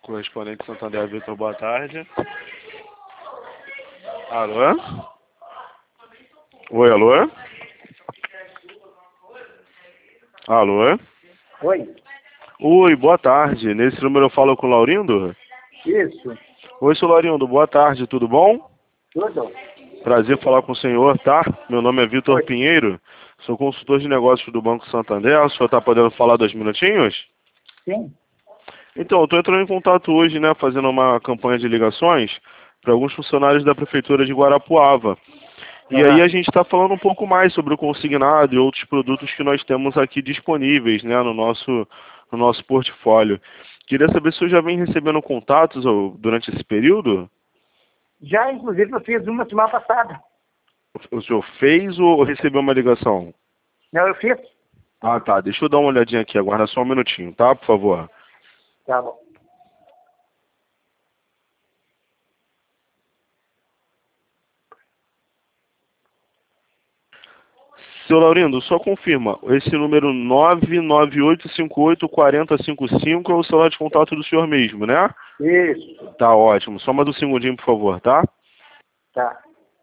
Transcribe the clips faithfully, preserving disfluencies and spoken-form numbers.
Correspondente Santander, Vitor, boa tarde. Alô? Oi, alô? Alô? Oi. Oi, boa tarde. Nesse número eu falo com o Laurindo? Isso. Oi, seu Laurindo, boa tarde, tudo bom? Tudo. Prazer falar com o senhor, tá? Meu nome é Vitor Oi. Pinheiro, sou consultor de negócios do Banco Santander. O senhor tá podendo falar dois minutinhos? Sim. Então, eu estou entrando em contato hoje, né, fazendo uma campanha de ligações para alguns funcionários da Prefeitura de Guarapuava. E aí Aham. a gente está falando um pouco mais sobre o consignado e outros produtos que nós temos aqui disponíveis, né, no nosso, no nosso portfólio. Queria saber se o senhor já vem recebendo contatos ou, durante esse período? Já, inclusive, eu fiz uma semana passada. O senhor fez ou recebeu uma ligação? Não, eu fiz. Ah, tá. Deixa eu dar uma olhadinha aqui. Aguarda só um minutinho, tá? Por favor. Tá bom. Seu Laurindo, só confirma. Esse número nove nove oito cinco oito quatro zero cinco cinco é o celular de contato do senhor mesmo, né? Isso. Tá ótimo. Só mais um segundinho, por favor, tá? Tá.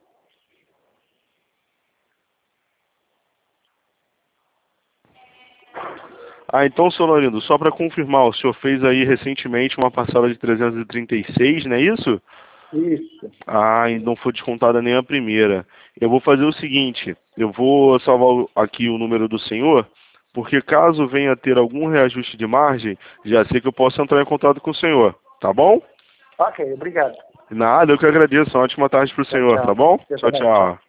Ah, então, seu Laurindo, só para confirmar, o senhor fez aí recentemente uma parcela de trezentos e trinta e seis, não é isso? Isso. Ah, e não foi descontada nem a primeira. Eu vou fazer o seguinte, eu vou salvar o- aqui o número do senhor, porque caso venha a ter algum reajuste de margem, já sei que eu posso entrar em contato com o senhor, tá bom? Ok, obrigado. Nada, eu que agradeço. Uma ótima tarde para o Tchau, senhor, tá tchau. bom? Você Tchau, também. Tchau. tchau.